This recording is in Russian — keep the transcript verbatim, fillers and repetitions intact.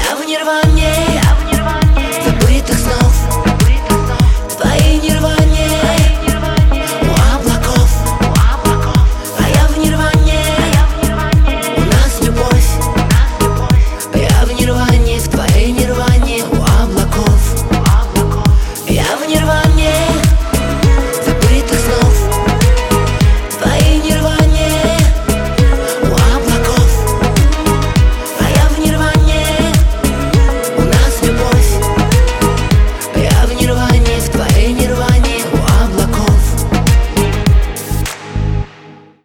Я в нирване забытых снов, в твоей нирване у облаков. А я в нирване, у нас любовь. Я в нирване, в твоей нирване у облаков. Я в нирване.